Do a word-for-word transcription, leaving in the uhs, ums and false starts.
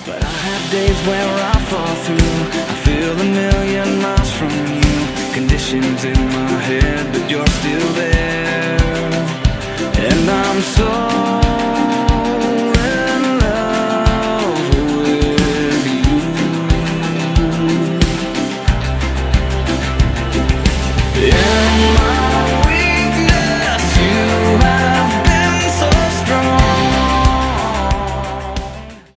But I have days where I fall through. I feel a million miles from you. Conditions in my head, but you're still there. And I'm so